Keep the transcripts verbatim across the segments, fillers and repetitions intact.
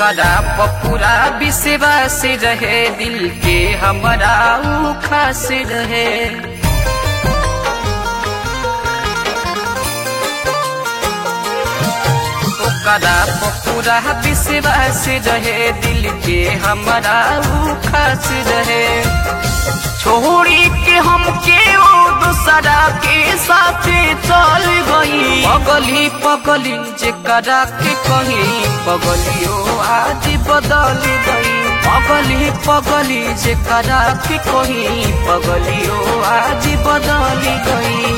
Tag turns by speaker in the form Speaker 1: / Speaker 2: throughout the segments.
Speaker 1: ओकरा पपूरा विश्वास रहे दिल के हमरा ऊ खास रहे। ओकरा पपूरा विश्वास रहे दिल के हमरा ऊ खास रहे। छोड़ी के हमके ओ दूसरा के साथे चल गई। पगली पगली जेकरा के कही पगलियो आज बदल गई। पगली पगली जेकरा के कही पगलियो आज बदल गई।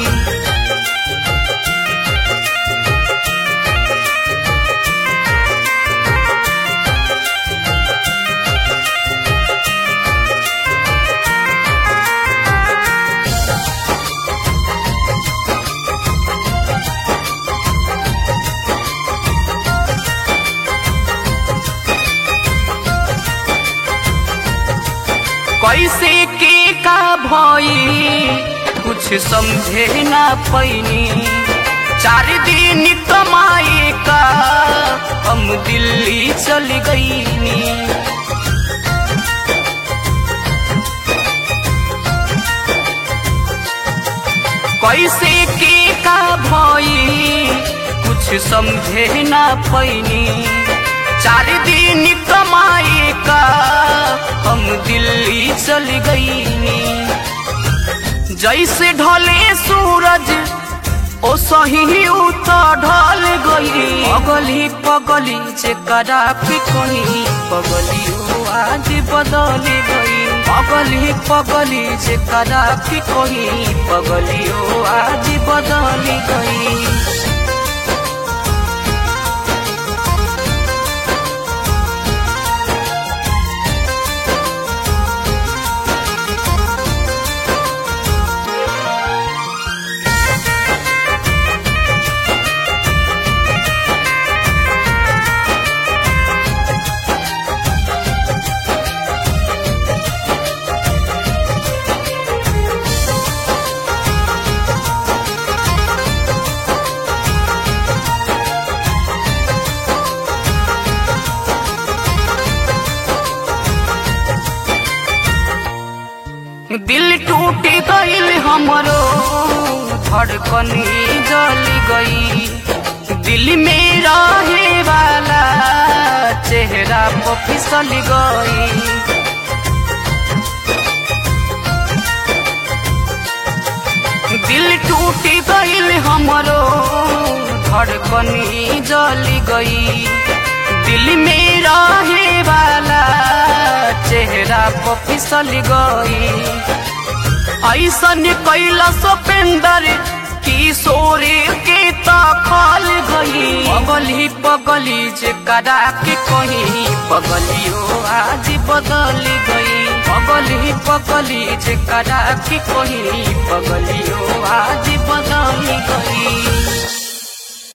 Speaker 1: कैसे के का भई कुछ समझे ना पैनी। चार दिन कमाए का हम दिल्ली चल गईनी। कैसे के का भई कुछ समझे ना पैनी। चार दिन कमाए का हम दिल्ली चल गईनी। जैसे ढले सूरज ओ सही उता ढल गई। पगली पगली जेकरा के कही पगलियो आज बदल गई। पगली पगली जेकरा के कही पगलियो आज बदल गई। दिल टूट गईल हमरो धड़कन जल गई। दिल में रहे वाला चेहरा पर फिसल गई। दिल टूट गईल हमरो धड़कन जल गई। दिल में रहे वाला चेहरा पर फिसल गई। ऐसन कैला सुपेंदर किशोर के तखल गई। पगली पगली जेकरा के कही पगलियो आज बदल गई। पगली पगली जेकरा के कही पगली